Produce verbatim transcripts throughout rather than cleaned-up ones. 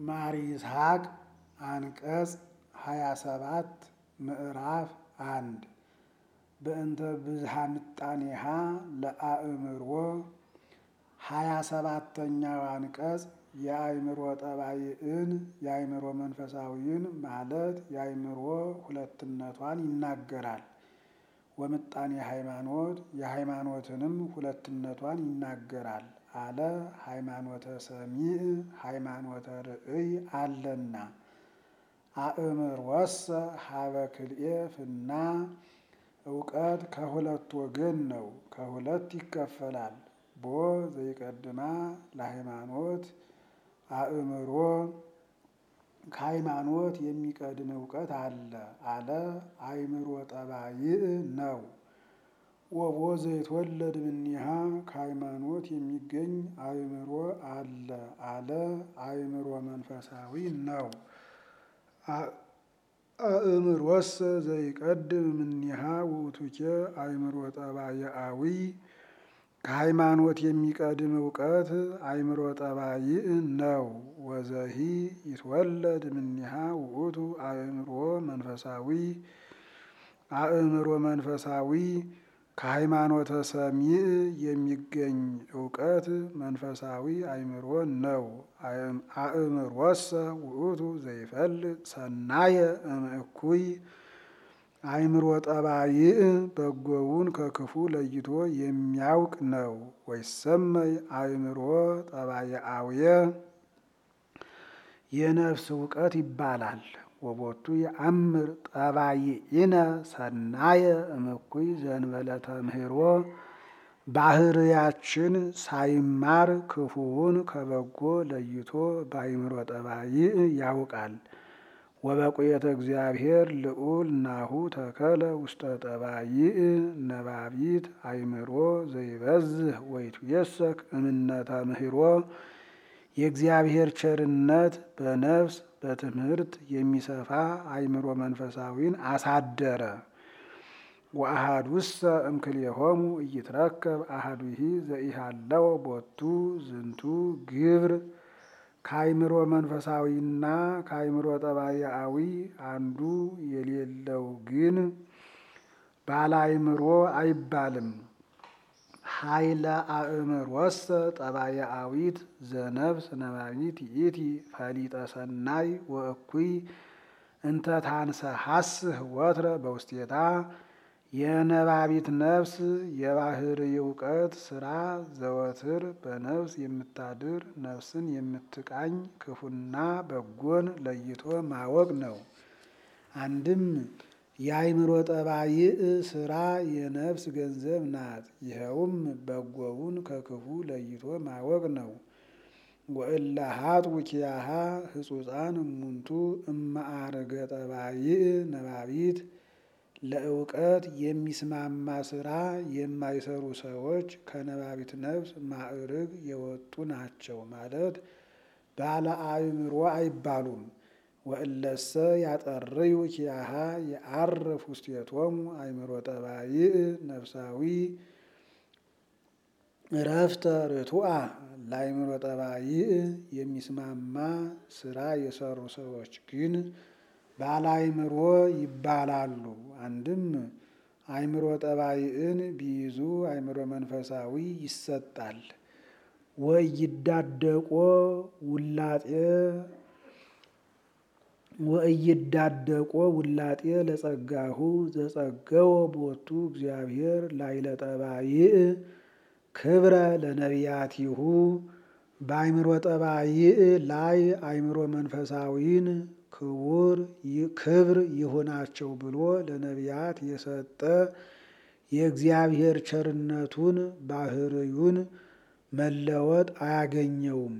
ማር ይስሐቅ አንቀጽ ሃያ ሰባት ምዕራፍ አንድ በእንተ ብዝሃ ምጣኔሃ ለአእምሮ ሃያ ሰባተኛው አንቀጽ የአእምሮ ጠባይን የአእምሮ መንፈሳዊን ማለት የአእምሮ ሁለትነቷን ይናገራል። ወምጣኔ ሃይማኖት የሃይማኖትንም ሁለትነቷን ይናገራል አለ። ሃይማኖተ ሰሚዕ ሃይማኖተ ርእይ አለና አእምሮሰ ሀበ ክልኤ ፍና እውቀት ከሁለት ወገን ነው፣ ከሁለት ይከፈላል። ቦ ዘይቀድማ ለሃይማኖት አእምሮ ከሃይማኖት የሚቀድም እውቀት አለ አለ። አእምሮ ጠባይእ ነው። ወቦ ዘይትወለድ እምኔሃ ከሃይማኖት የሚገኝ አእምሮ አለ አለ። አእምሮ መንፈሳዊ ነው። አእምሮሰ ዘይቀድም እምኔሃ ውእቱኬ አእምሮ ጠባይአዊ ከሃይማኖት የሚቀድም እውቀት አእምሮ ጠባይእ ነው። ወዘሂ ይትወለድ እምኔሃ ውእቱ አእምሮ መንፈሳዊ አእምሮ መንፈሳዊ ከሃይማኖተ ሰሚዕ የሚገኝ እውቀት መንፈሳዊ አእምሮ ነው። አእምሮሰ ውእቱ ዘይፈልጥ ሰናየ እምእኩይ አእምሮ ጠባይእ በጎውን ከክፉ ለይቶ የሚያውቅ ነው። ወይሰመይ አእምሮ ጠባይአውየ የነፍስ እውቀት ይባላል። ወቦቱ የአምር ጠባይኢነ ሰናየ እምእኩይ ዘእንበለ ተምህሮ ባህርያችን ሳይማር ክፉውን ከበጎ ለይቶ በአእምሮ ጠባይእ ያውቃል። ወበቁየተ እግዚአብሔር ልዑል ናሁ ተከለ ውስተ ጠባይእ ነባቢት አእምሮ ዘይበዝህ ወይትየሰክ እምነ ተምህሮ የእግዚአብሔር ቸርነት በነፍስ በትምህርት የሚሰፋ አእምሮ መንፈሳዊን አሳደረ። ወአሐዱሰ እምክልኤሆሙ ኢይትረከብ አሐዱሂ ዘኢሃለወ ቦቱ ዝንቱ ግብር ከአእምሮ መንፈሳዊና ከአእምሮ ጠባይአዊ አንዱ የሌለው ግን ባለ አእምሮ አይባልም። ኃይለ አእምሮሰ ጠባይአዊት ዘነፍስ ነባቢት ይእቲ ፈሊጠ ሰናይ ወእኩይ እንተ ታንሰሐስህ ወትረ በውስቴታ የነባቢት ነፍስ የባህር እውቀት ስራ ዘወትር በነፍስ የምታድር ነፍስን የምትቃኝ ክፉና በጎን ለይቶ ማወቅ ነው። አንድም የአእምሮ ጠባይእ ስራ የነፍስ ገንዘብ ናት። ይኸውም በጎውን ከክፉ ለይቶ ማወቅ ነው። ወእለ ሀጥኡ ኪያሃ ህጹፃን እሙንቱ እመአረገ ጠባይእ ነባቢት ለእውቀት የሚስማማ ስራ የማይሰሩ ሰዎች ከነባቢት ነፍስ ማዕርግ የወጡ ናቸው ማለት ባለ አእምሮ አይባሉም። ወእለሰ ያጠርዩ ኪያሃ የዐርፍ ውስቴቶሙ አእምሮ ጠባይእ ነፍሳዊ እረፍተ ርቱዐ ለአእምሮ ጠባይእ የሚስማማ ስራ የሰሩ ሰዎች ግን ባለ አእምሮ ይባላሉ። አንድም አእምሮ ጠባይእን ቢይዙ አእምሮ መንፈሳዊ ይሰጣል። ወይዳደቆ ውላጤ ወእይዳደቆ ውላጤ ለጸጋሁ ዘጸገወ ቦቱ እግዚአብሔር ላዕለ ጠባይእ ክብረ ለነቢያቲሁ በአእምሮ ጠባይእ ላይ አእምሮ መንፈሳዊን ክቡር ክብር ይሆናቸው ብሎ ለነቢያት የሰጠ የእግዚአብሔር ቸርነቱን ባህርዩን መለወጥ አያገኘውም።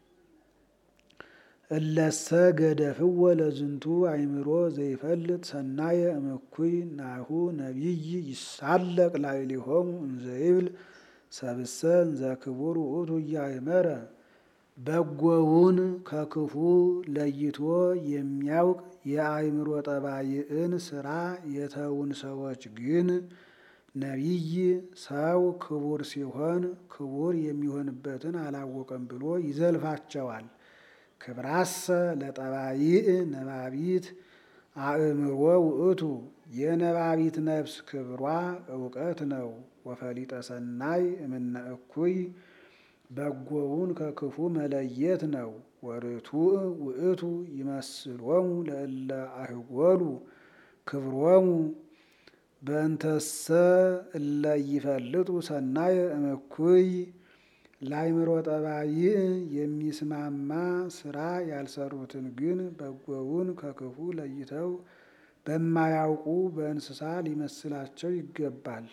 እለሰ ገደፍወ ለዝንቱ አእምሮ ዘይፈልጥ ሰናየ እምእኩይ ናሁ ነቢይ ይሳለቅ ላዕሌሆሙ እንዘ ይብል ሰብእሰ እንዘ ክቡር ውእቱ ኢያእመረ በጎውን ከክፉ ለይቶ የሚያውቅ የአእምሮ ጠባይእን ስራ የተውን ሰዎች ግን ነቢይ ሰው ክቡር ሲሆን ክቡር የሚሆንበትን አላወቀም ብሎ ይዘልፋቸዋል። ክብራሰ ለጠባይእ ነባቢት አእምሮ ውእቱ የነባቢት ነፍስ ክብሯ እውቀት ነው። ወፈሊጠ ሰናይ እምነ እኩይ በጎውን ከክፉ መለየት ነው። ወርቱዕ ውእቱ ይመስሎሙ ለእለ አህጎሉ ክብሮሙ በእንተሰ እለ ይፈልጡ ሰናየ እምኩይ ለአእምሮ ጠባይእ የሚስማማ ስራ ያልሰሩትን ግን በጎውን ከክፉ ለይተው በማያውቁ በእንስሳ ሊመስላቸው ይገባል።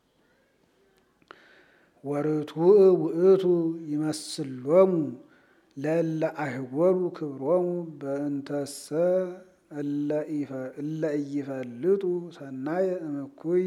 ወርቱዕ ውእቱ ይመስሎሙ ለእለ አህጎሉ ክብሮሙ በእንተሰ እለ ኢይፈልጡ ሰናየ እምኩይ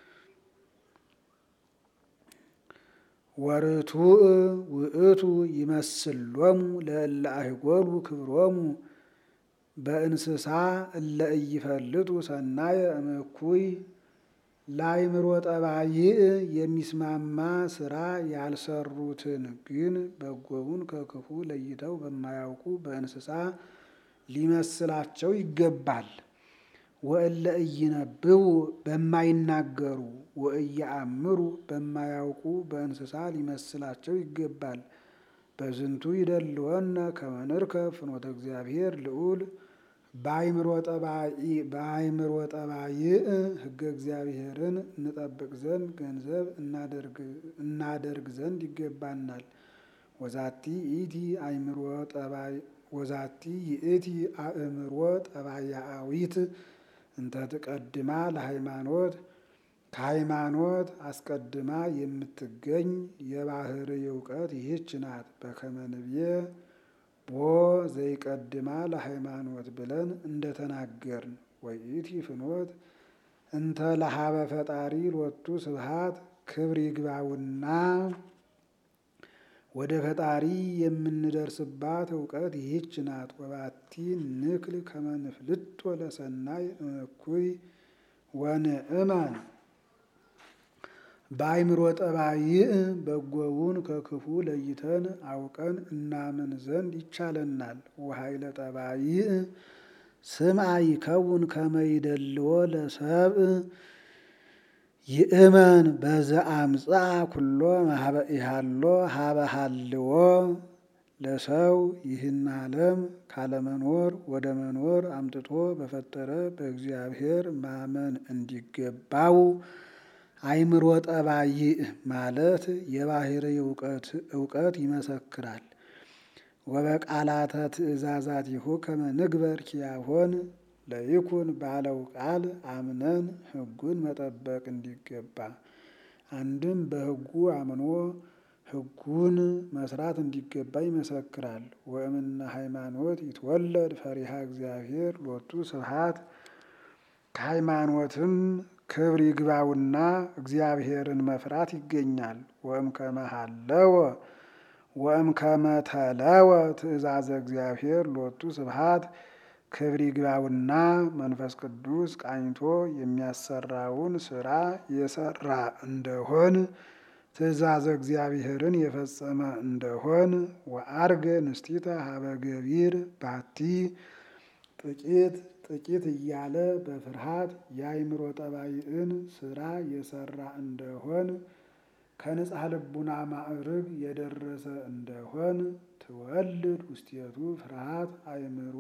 ወርቱዕ ውእቱ ይመስሎሙ ለእለ አህጎሉ ክብሮሙ በእንስሳ እለ ኢይፈልጡ ሰናየ እምኩይ ለአእምሮ ጠባይእ የሚስማማ ስራ ያልሰሩትን ግን በጎውን ከክፉ ለይተው በማያውቁ በእንስሳ ሊመስላቸው ይገባል። ወእለ ኢይነብቡ በማይናገሩ ወኢየአምሩ በማያውቁ በእንስሳ ሊመስላቸው ይገባል። በዝንቱ ይደልወነ ከመ ንርከብ ፍኖተ እግዚአብሔር ልዑል በአእምሮ ጠባይእ ሕገ እግዚአብሔርን እንጠብቅ ዘንድ ገንዘብ እናደርግ ዘንድ ይገባናል። ወዛቲ ይእቲ አእምሮ ጠባይ ወዛቲ ይእቲ አእምሮ ጠባያዊት እንተ ትቀድማ ለሃይማኖት ከሃይማኖት አስቀድማ የምትገኝ የባህርይ እውቀት ይህች ናት። በከመ ንቤ ቦ ዘይቀድማ ለሃይማኖት ብለን እንደተናገርን ወይእቲ ፍኖት እንተ ለሀበ ፈጣሪ ሎቱ ስብሐት ክብር ይግባውና ወደ ፈጣሪ የምንደርስባት እውቀት ይህች ናት። ወባቲ ንክል ከመ ንፍልጦ ለሰናይ እምኩይ ወንእመን በአእምሮ ጠባይእ በጎውን ከክፉ ለይተን አውቀን እናምን ዘንድ ይቻለናል። ወኃይለ ጠባይእ ስምዐ ይከውን ከመ ይደልዎ ለሰብእ ይእመን በዘአምጽአ ኩሎ ማህበ ኢሃሎ ሀበ ሀልዎ ለሰው ይህን ዓለም ካለመኖር ወደ መኖር አምጥቶ በፈጠረ በእግዚአብሔር ማመን እንዲገባው አእምሮ ጠባይእ ማለት የባህርይ እውቀት ይመሰክራል። ወበቃላተ ትእዛዛቲሁ ከመ ንግበር ኪያሆን ለይኩን ባለው ቃል አምነን ሕጉን መጠበቅ እንዲገባ አንድም በሕጉ አምኖ ሕጉን መስራት እንዲገባ ይመሰክራል። ወእምነ ሃይማኖት ይትወለድ ፈሪሃ እግዚአብሔር ሎቱ ስብሐት ከሃይማኖትም ክብር ይግባውና እግዚአብሔርን መፍራት ይገኛል። ወእም ከመሃለወ ወእም ከመተለወ ትእዛዘ እግዚአብሔር ሎቱ ስብሐት ክብር ይግባውና መንፈስ ቅዱስ ቃኝቶ የሚያሰራውን ስራ የሰራ እንደሆን ትእዛዘ እግዚአብሔርን የፈጸመ እንደሆን ወአርገ ንስቲተ ሀበ ገቢር ባቲ ጥቂት ጥቂት እያለ በፍርሃት የአእምሮ ጠባይን ስራ የሰራ እንደሆን ከንጽሐ ልቡና ማዕርግ የደረሰ እንደሆን ትወልድ ውስቴቱ ፍርሃት አእምሮ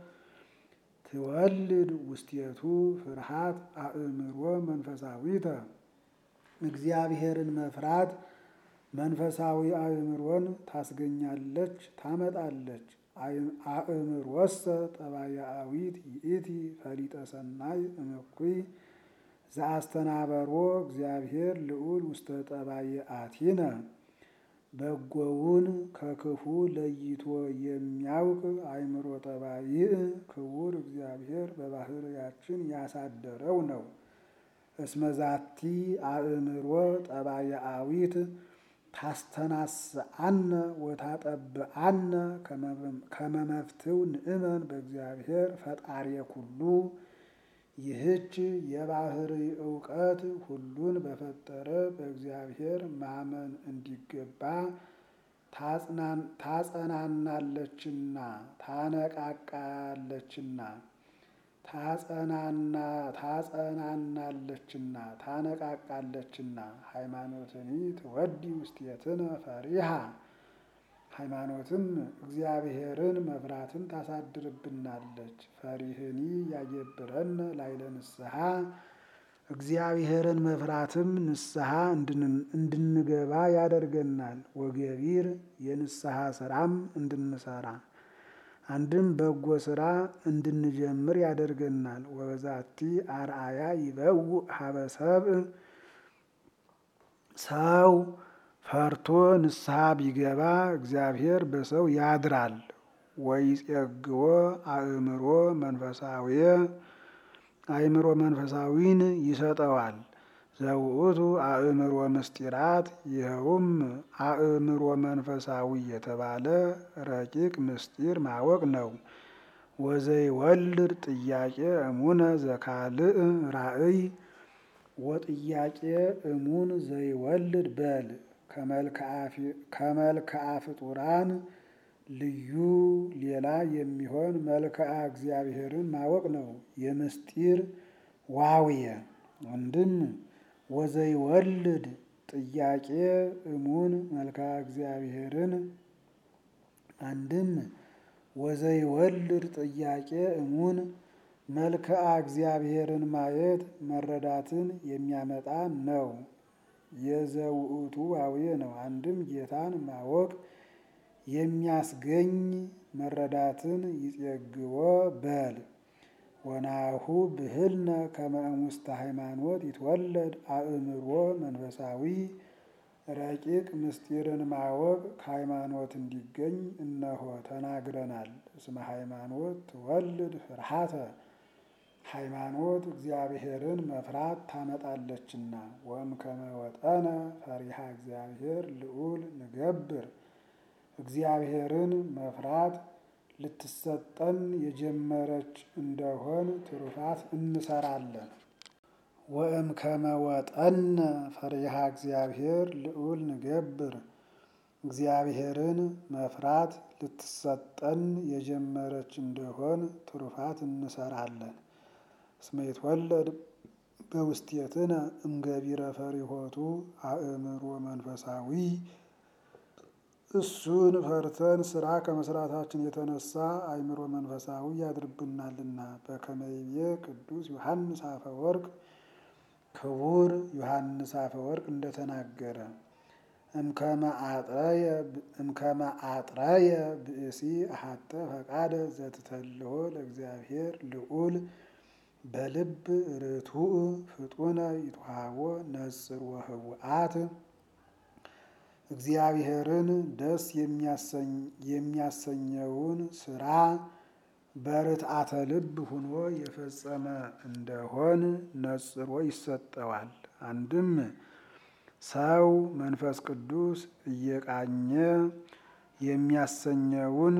ትወልድ ውስቴቱ ፍርሃት አእምሮ መንፈሳዊተ እግዚአብሔርን መፍራት መንፈሳዊ አእምሮን ታስገኛለች ታመጣለች። አእምሮሰ ጠባያዊት ይእቲ ፈሊጠ ሰናይ እምኩይ ዘአስተናበሮ እግዚአብሔር ልዑል ውስተ ጠባይአቲነ በጎውን ከክፉ ለይቶ የሚያውቅ አእምሮ ጠባይእ ክቡር እግዚአብሔር በባህርያችን ያሳደረው ነው። እስመዛቲ አእምሮ ጠባያዊት ታስተናስአነ ወታጠብአነ ከመ መፍትው ንእመን በእግዚአብሔር ፈጣሪ ኩሉ ይህች የባህርይ እውቀት ሁሉን በፈጠረ በእግዚአብሔር ማመን እንዲገባ ታጸናናለችና ታነቃቃለችና ታጸናና ታጸናናለችና ታነቃቃለችና ሃይማኖትኒ ትወዲ ውስቴትነ ፈሪሃ ሃይማኖትም እግዚአብሔርን መፍራትን ታሳድርብናለች። ፈሪህኒ ያገብረነ ላይለ ንስሐ እግዚአብሔርን መፍራትም ንስሐ እንድንገባ ያደርገናል። ወገቢር የንስሐ ስራም እንድንሰራ አንድም በጎ ስራ እንድንጀምር ያደርገናል። ወበዛቲ አርአያ ይበውእ ሀበ ሰብእ ሰው ፈርቶ ንስሐ ቢገባ እግዚአብሔር በሰው ያድራል። ወይጼግዎ አእምሮ መንፈሳዊ አእምሮ መንፈሳዊን ይሰጠዋል። ዘውእቱ አእምሮ ምስጢራት ይኸውም አእምሮ መንፈሳዊ የተባለ ረቂቅ ምስጢር ማወቅ ነው። ወዘይወልድ ጥያቄ እሙነ ዘካልእ ራእይ ወጥያቄ እሙን ዘይወልድ በል ከመልክዓ ፍጡራን ልዩ ሌላ የሚሆን መልክዓ እግዚአብሔርን ማወቅ ነው። የምስጢር ዋውየ አንድም ወዘይወልድ ጥያቄ እሙን መልክዓ እግዚአብሔርን አንድም ወዘይወልድ ጥያቄ እሙን መልክዓ እግዚአብሔርን ማየት መረዳትን የሚያመጣ ነው። የዘውእቱ ዋውየ ነው። አንድም ጌታን ማወቅ የሚያስገኝ መረዳትን ይጼግዎ በል ወናሁ ብህልነ ከመ እሙስተ ሃይማኖት ይትወለድ አእምሮ መንፈሳዊ ረቂቅ ምስጢርን ማወቅ ከሃይማኖት እንዲገኝ እነሆ ተናግረናል። እስመ ሃይማኖት ትወልድ ፍርሃተ ሃይማኖት እግዚአብሔርን መፍራት ታመጣለችና። ወእምከመ ወጠነ ፈሪሃ እግዚአብሔር ልዑል ንገብር እግዚአብሔርን መፍራት ልትሰጠን የጀመረች እንደሆን ትሩፋት እንሰራለን። ወእምከመ ወጠነ ፈሪሃ እግዚአብሔር ልዑል ንገብር እግዚአብሔርን መፍራት ልትሰጠን የጀመረች እንደሆን ትሩፋት እንሰራለን። እስመ ይትወለድ በውስቴትነ እምገቢረ ፈሪሆቱ አእምሮ መንፈሳዊ እሱን ፈርተን ስራ ከመስራታችን የተነሳ አእምሮ መንፈሳዊ ያድርብናልና። በከመ ይቤ ቅዱስ ዮሐንስ አፈወርቅ ክቡር ዮሐንስ አፈወርቅ እንደተናገረ እምከመ አጥረየ ብእሲ አሐተ ፈቃደ ዘትተልዎ ለእግዚአብሔር ልዑል በልብ ርቱዕ ፍጡነ ይትሃቦ ነጽር ወህቡአት እግዚአብሔርን ደስ የሚያሰኘውን ስራ በርትዓተ ልብ ሆኖ የፈጸመ እንደሆን ነጽሮ ይሰጠዋል። አንድም ሰው መንፈስ ቅዱስ እየቃኘ የሚያሰኘውን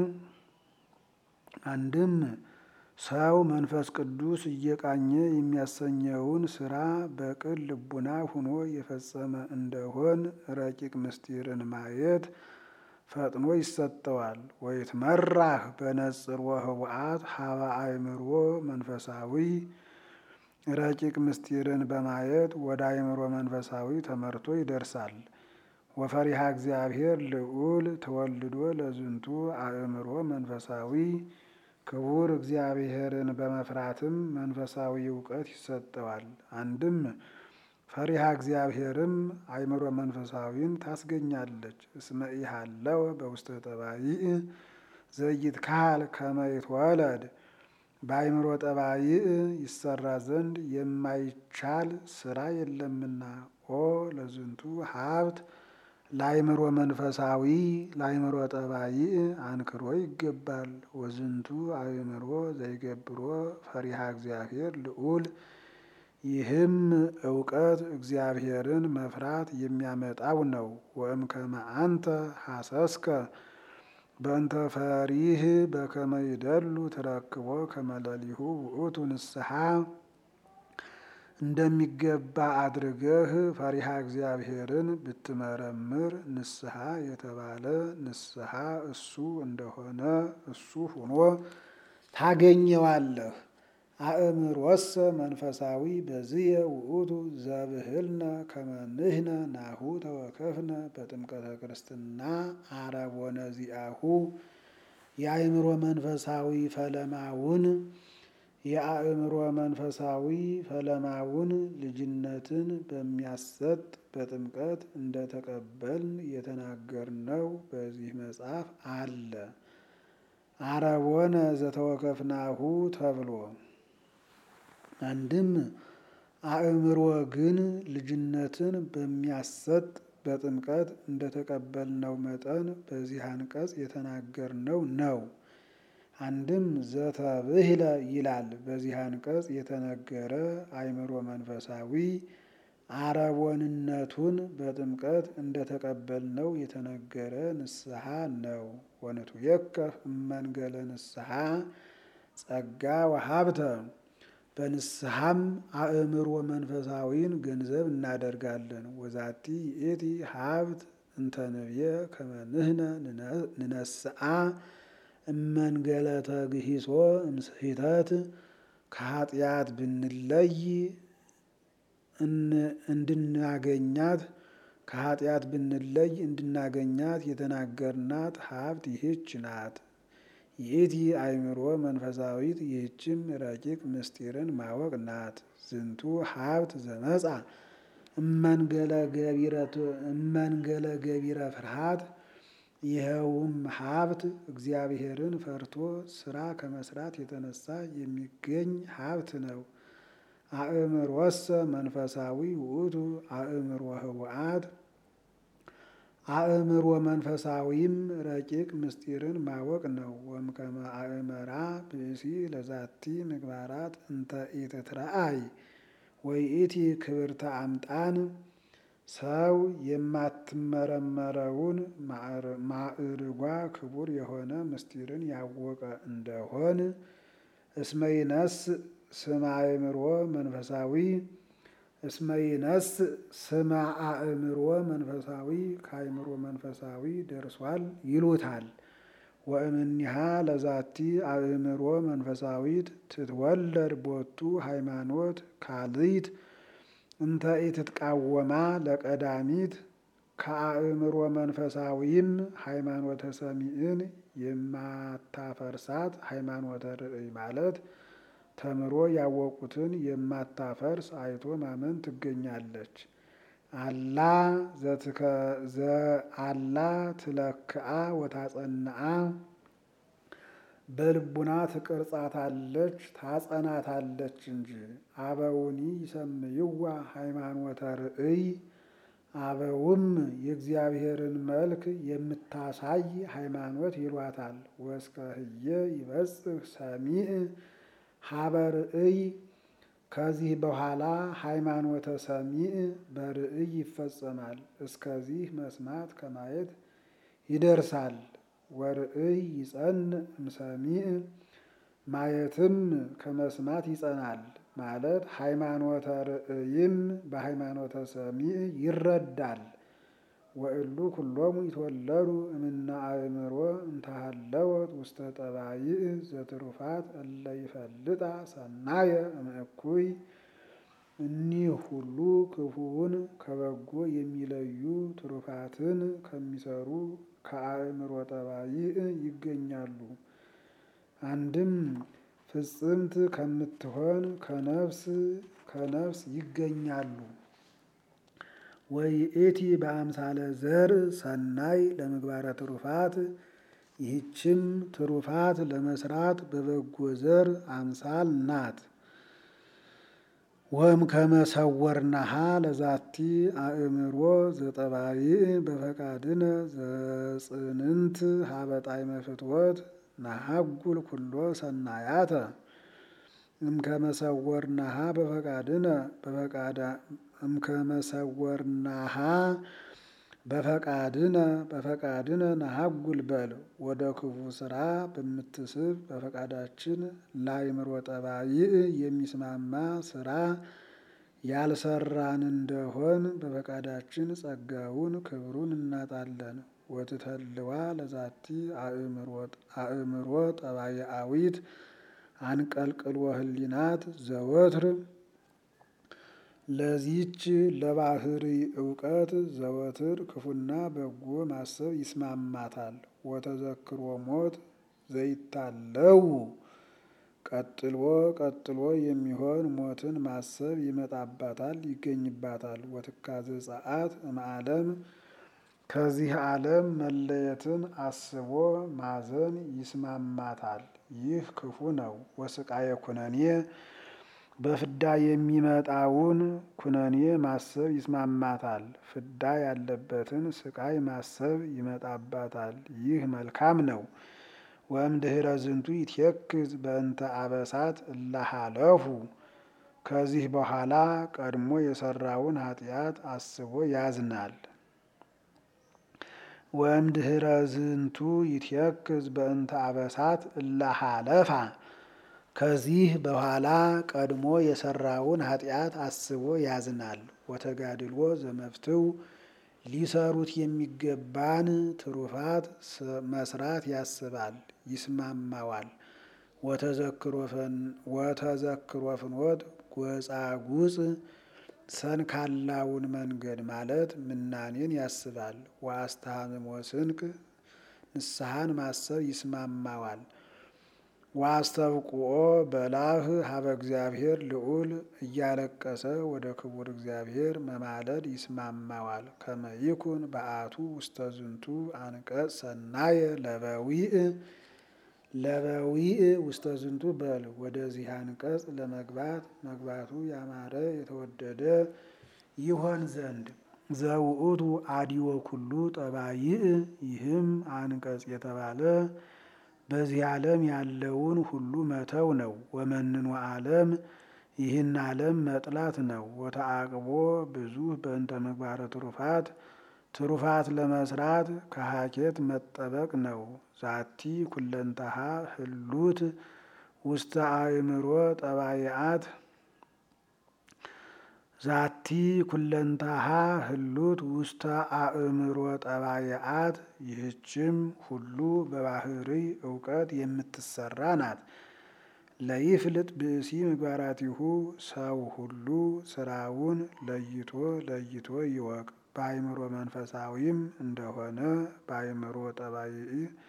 አንድም ሰው መንፈስ ቅዱስ እየቃኘ የሚያሰኘውን ስራ በቅን ልቡና ሆኖ የፈጸመ እንደሆን ረቂቅ ምስጢርን ማየት ፈጥኖ ይሰጠዋል። ወይትመራህ በነጽር ወህቡአት ሀበ አእምሮ መንፈሳዊ ረቂቅ ምስጢርን በማየት ወደ አእምሮ መንፈሳዊ ተመርቶ ይደርሳል። ወፈሪሃ እግዚአብሔር ልዑል ተወልዶ ለዝንቱ አእምሮ መንፈሳዊ ክቡር እግዚአብሔርን በመፍራትም መንፈሳዊ እውቀት ይሰጠዋል። አንድም ፈሪሃ እግዚአብሔርም አእምሮ መንፈሳዊን ታስገኛለች። እስመ ኢሃለወ በውስተ ጠባይእ ዘይትካል ከመ ይትወለድ በአእምሮ ጠባይእ ይሰራ ዘንድ የማይቻል ስራ የለምና። ኦ ለዝንቱ ሀብት ለአእምሮ መንፈሳዊ ለአእምሮ ጠባይእ አንክሮ ይገባል። ወዝንቱ አእምሮ ዘይገብሮ ፈሪሃ እግዚአብሔር ልዑል ይህም እውቀት እግዚአብሔርን መፍራት የሚያመጣው ነው። ወእምከመ አንተ ሐሰስከ በእንተ ፈሪህ በከመ ይደሉ ትረክቦ ከመ ለሊሁ ውእቱ ንስሐ እንደሚገባ አድርገህ ፈሪሃ እግዚአብሔርን ብትመረምር ንስሐ የተባለ ንስሐ እሱ እንደሆነ እሱ ሆኖ ታገኘዋለህ። አእምሮሰ መንፈሳዊ በዝየ ውእቱ ዘብህልነ ከመ ንሕነ ናሁ ተወከፍነ በጥምቀተ ክርስትና አረቦነ ዚአሁ። የአእምሮ መንፈሳዊ ፈለማውን የአእምሮ መንፈሳዊ ፈለማውን ልጅነትን በሚያሰጥ በጥምቀት እንደተቀበልን የተናገርነው በዚህ መጽሐፍ አለ። አረቦነ ዘተወከፍናሁ ተብሎ አንድም አእምሮ ግን ልጅነትን በሚያሰጥ በጥምቀት እንደተቀበልነው መጠን በዚህ አንቀጽ የተናገርነው ነው። አንድም ዘተብህለ ይላል። በዚህ አንቀጽ የተነገረ አእምሮ መንፈሳዊ አረቦንነቱን በጥምቀት እንደተቀበልነው የተነገረ ንስሐ ነው። ወንትዌከፍ እመንገለ ንስሐ ጸጋ ወሀብተ። በንስሐም አእምሮ መንፈሳዊን ገንዘብ እናደርጋለን። ወዛቲ ይእቲ ሀብት እንተ ንብየ ከመ ንሕነ ንነስአ እመንገለ ተግሂሶ እምስሒተት። ከኃጢአት ብንለይ እንድናገኛት ከኃጢአት ብንለይ እንድናገኛት የተናገርናት ሀብት ይህች ናት። ይእቲ አእምሮ መንፈሳዊት ይህችም ረቂቅ ምስጢርን ማወቅ ናት። ዝንቱ ሀብት ዘመጻ እመንገለ ገቢረ ፍርሃት። ይኸውም ሀብት እግዚአብሔርን ፈርቶ ስራ ከመስራት የተነሳ የሚገኝ ሀብት ነው። አእምሮሰ መንፈሳዊ ውእቱ አእምሮ ህቡአት። አእምሮ መንፈሳዊም ረቂቅ ምስጢርን ማወቅ ነው። ወእምከመ አእመራ ብእሲ ለዛቲ ምግባራት እንተ ኢትትረአይ ወይእቲ ክብርተ አምጣን። ሰው የማትመረመረውን ማዕርጓ ክቡር የሆነ ምስጢርን ያወቀ እንደሆን እስመይነስ ስመ አእምሮ መንፈሳዊ እስመይነስ ስመ አእምሮ መንፈሳዊ ከአእምሮ መንፈሳዊ ደርሷል ይሉታል። ወእምኔሃ ለዛቲ አእምሮ መንፈሳዊት ትትወለድ ቦቱ ሃይማኖት ካልይት እንተ ኢትትቃወማ ለቀዳሚት። ከአእምሮ መንፈሳዊም ሃይማኖተ ሰሚዕን የማታፈርሳት ሃይማኖተ ርእይ ማለት ተምሮ ያወቁትን የማታፈርስ አይቶ ማመን ትገኛለች። አላ ዘአላ ትለክአ ወታጸንአ። በልቡና ትቀርጻታለች ታጸናታለች እንጂ። አበውኒ ይሰምይዋ ሃይማኖተ ርእይ። አበውም የእግዚአብሔርን መልክ የምታሳይ ሃይማኖት ይሏታል። ወእስከ ህየ ይበጽሕ ሰሚዕ ሀበ ርእይ። ከዚህ በኋላ ሃይማኖተ ሰሚዕ በርእይ ይፈጸማል። እስከዚህ መስማት ከማየት ይደርሳል። ወርእይ ይጸንዕ እምሰሚዕ። ማየትም ከመስማት ይጸናል ማለት ሃይማኖተ ርእይም በሃይማኖተ ሰሚዕ ይረዳል። ወእሉ ኩሎሙ ይትወለዱ እምነ አእምሮ እንተሃለወት ውስተ ጠባይእ ዘትሩፋት እለ ይፈልጣ ሰናየ እምእኩይ። እኒህ ሁሉ ክፉውን ከበጎ የሚለዩ ትሩፋትን ከሚሰሩ ከአእምሮ ጠባይእ ይገኛሉ። አንድም ፍጽምት ከምትሆን ከነፍስ ከነፍስ ይገኛሉ። ወይእቲ በአምሳለ ዘርእ ሰናይ ለምግባረ ትሩፋት። ይህችም ትሩፋት ለመስራት በበጎ ዘር አምሳል ናት። ወእምከመ ሰወርናሃ ለዛቲ አእምሮ ዘጠባይእ በፈቃድነ ዘጽንንት ሀበ ጣዕመ ፍትወት ናሐጉል ኩሎ ሰናያተ። እምከመ ሰወርናሃ በፈቃድነ በፈቃዳ እምከመ ሰወርናሃ በፈቃድነ በፈቃድነ ናሐጉል በል። ወደ ክፉ ስራ በምትስብ በፈቃዳችን ለአእምሮ ጠባይእ የሚስማማ ስራ ያልሰራን እንደሆን በፈቃዳችን ጸጋውን ክብሩን እናጣለን። ወትተልዋ ለዛቲ አእምሮ ጠባያዊት አንቀልቅል ወህሊናት ዘወትር ለዚች ለባህሪ እውቀት ዘወትር ክፉና በጎ ማሰብ ይስማማታል። ወተዘክሮ ሞት ዘይታለው ቀጥሎ ቀጥሎ የሚሆን ሞትን ማሰብ ይመጣባታል ይገኝባታል። ወትካዘ ጸአት እምዓለም ከዚህ ዓለም መለየትን አስቦ ማዘን ይስማማታል። ይህ ክፉ ነው። ወስቃየ ኩነኔ በፍዳ የሚመጣውን ኩነኔ ማሰብ ይስማማታል። ፍዳ ያለበትን ስቃይ ማሰብ ይመጣባታል። ይህ መልካም ነው። ወእምድኅረ ዝንቱ ይትየክዝ በእንተ አበሳት እላሃለፉ ከዚህ በኋላ ቀድሞ የሰራውን ኃጢአት አስቦ ያዝናል። ወእምድኅረ ዝንቱ ይትየክዝ በእንተ አበሳት እላሃለፋ ከዚህ በኋላ ቀድሞ የሰራውን ኃጢአት አስቦ ያዝናል። ወተጋድሎ ዘመፍትው ሊሰሩት የሚገባን ትሩፋት መስራት ያስባል ይስማማዋል። ወተዘክሮ ፍኖት ጎጻጉጽ ሰንካላውን መንገድ ማለት ምናኔን ያስባል። ወአስተሃምሞ ስንክ ንስሐን ማሰብ ይስማማዋል። ወአስተብቁኦ በላህ ሀበ እግዚአብሔር ልዑል እያለቀሰ ወደ ክቡር እግዚአብሔር መማለድ ይስማማዋል። ከመ ይኩን በአቱ ውስተ ዝንቱ አንቀጽ ሰናየ ለበዊእ ለበዊእ ውስተ ዝንቱ በል ወደዚህ አንቀጽ ለመግባት መግባቱ ያማረ የተወደደ ይሆን ዘንድ ዘውእቱ አዲወ ኩሉ ጠባይእ ይህም አንቀጽ የተባለ በዚህ ዓለም ያለውን ሁሉ መተው ነው። ወመንኖ ዓለም ይህን ዓለም መጥላት ነው። ወተአቅቦ ብዙ በእንተ ምግባረ ትሩፋት ትሩፋት ለመስራት ከሀኬት መጠበቅ ነው። ዛቲ ኩለንታሃ ህሉት ውስተ አእምሮ ጠባይአት ዛቲ ኩለንታሃ ህሉት ውስተ አእምሮ ጠባይአት ይህችም ሁሉ በባህሪ እውቀት የምትሰራ ናት። ለይፍልጥ ብእሲ ምግባራቲሁ ሰው ሁሉ ስራውን ለይቶ ለይቶ ይወቅ። በአእምሮ መንፈሳዊም እንደሆነ በአእምሮ ጠባይኢ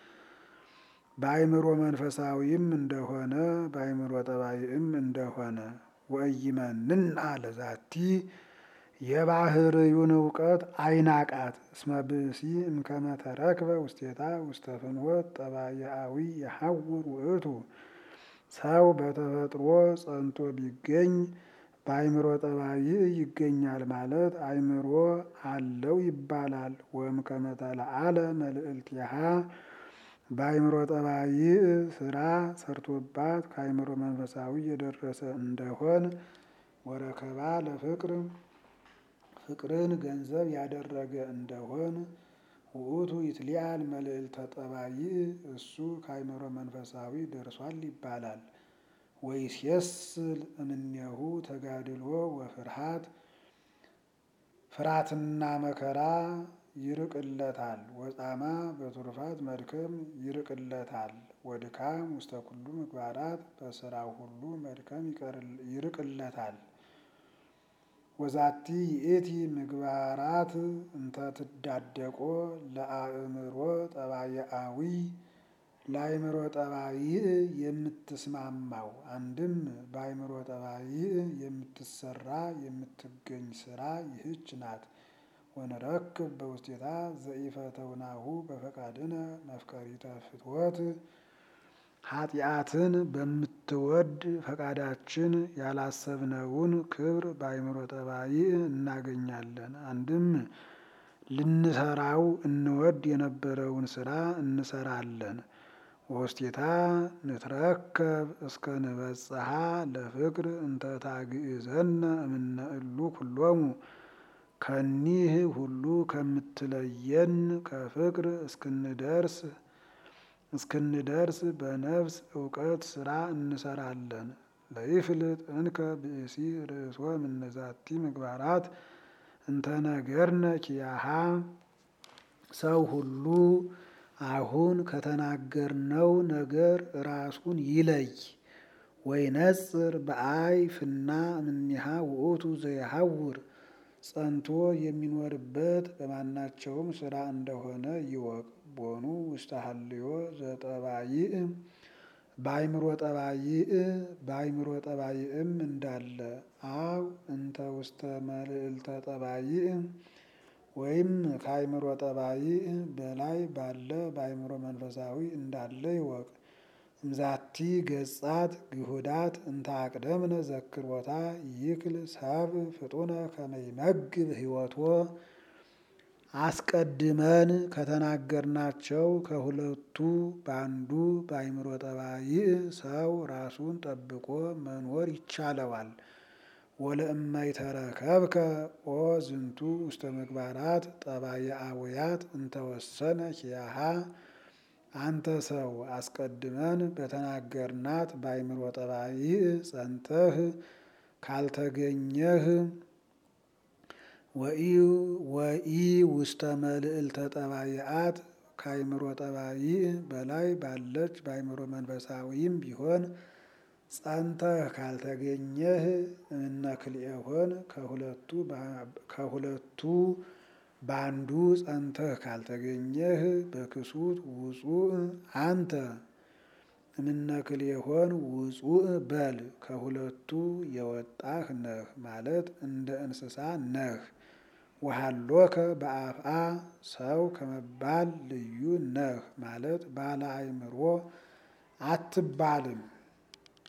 በአእምሮ መንፈሳዊም እንደሆነ በአእምሮ ጠባይም እንደሆነ ወኢይመንና ለዛቲ የባህርዩን እውቀት አይናቃት። እስመ ብእሲ እምከመ ተረክበ ውስቴታ ውስተ ፍኖት ጠባያዊ የሐውር ውእቱ ሰው በተፈጥሮ ጸንቶ ቢገኝ በአእምሮ ጠባይ ይገኛል ማለት አእምሮ አለው ይባላል። ወእምከመ ተለዓለ መልዕልቲሃ በአእምሮ ጠባይ ስራ ሰርቶባት ከአእምሮ መንፈሳዊ የደረሰ እንደሆን ወረከባ ለፍቅር ፍቅርን ገንዘብ ያደረገ እንደሆን ውእቱ ይትሊአል መልዕልተ ጠባይ እሱ ከአእምሮ መንፈሳዊ ደርሷል ይባላል። ወይሴስል እምኔሁ ተጋድሎ ወፍርሃት ፍርሃትና መከራ ይርቅለታል። ወጻማ በትሩፋት መድከም ይርቅለታል። ወድካም ውስተ ኩሉ ምግባራት በስራው ሁሉ መድከም ይርቅለታል። ወዛቲ ይእቲ ምግባራት እንተ ትዳደቆ ለአእምሮ ጠባያዊ ለአእምሮ ጠባይ የምትስማማው አንድም በአእምሮ ጠባይ የምትሰራ የምትገኝ ስራ ይህች ናት። ወንረክብ በውስቴታ ዘኢፈተውናሁ በፈቃድነ መፍቀሪተ ፍትወት ኃጢአትን በምትወድ ፈቃዳችን ያላሰብነውን ክብር በአእምሮ ጠባይ እናገኛለን። አንድም ልንሰራው እንወድ የነበረውን ስራ እንሰራለን። ወውስቴታ ንትረከብ እስከ ንበጽሐ ለፍቅር እንተ ታግእዘነ እምነ እሉ ኩሎሙ ከኒህ ሁሉ ከምትለየን ከፍቅር እስክንደርስ እስክንደርስ በነፍስ እውቀት ስራ እንሰራለን። ለይፍልጥ እንከ ብእሲ ርእሶ እምነዛቲ ምግባራት እንተነገርነ ኪያሃ። ሰው ሁሉ አሁን ከተናገርነው ነገር ራሱን ይለይ። ወይነጽር በአይ ፍና እምኔሃ ውእቱ ዘየሐውር ጸንቶ የሚኖርበት በማናቸውም ስራ እንደሆነ ይወቅ። ቦኑ ውስተ ሀልዮ ዘጠባይእ በአይምሮ ጠባይእ በአይምሮ ጠባይእም እንዳለ አው እንተ ውስተ መልዕልተ ጠባይእ ወይም ከአይምሮ ጠባይእ በላይ ባለ በአይምሮ መንፈሳዊ እንዳለ ይወቅ። እምዛቲ ገጻት ግሁዳት እንተ አቅደምነ ዘክሮታ ይክል ሰብ ፍጡነ ከመ ይመግብ ሕይወቶ። አስቀድመን ከተናገርናቸው ከሁለቱ በአንዱ በአይምሮ ጠባይእ ሰው ራሱን ጠብቆ መኖር ይቻለዋል። ወለእመይተረከብከ ኦ ዝንቱ ውስተ ምግባራት ጠባየአውያት እንተወሰነ ኪያሃ። አንተ ሰው አስቀድመን በተናገርናት በአይምሮ ጠባይእ ጸንተህ ካልተገኘህ ወኢ ውስተ መልዕልተ ጠባይአት ከአይምሮ ጠባይእ በላይ ባለች በአይምሮ መንፈሳዊም ቢሆን ጸንተህ ካልተገኘህ እምነ ክልኤሆን ከሁለቱ በአንዱ ጸንተህ ካልተገኘህ በክሱት ውጹእ አንተ እምነ ክልኤሆን ውጹእ በል ከሁለቱ የወጣህ ነህ ማለት እንደ እንስሳ ነህ። ወሃሎከ በአፍአ ሰው ከመባል ልዩ ነህ ማለት ባለ አእምሮ አትባልም።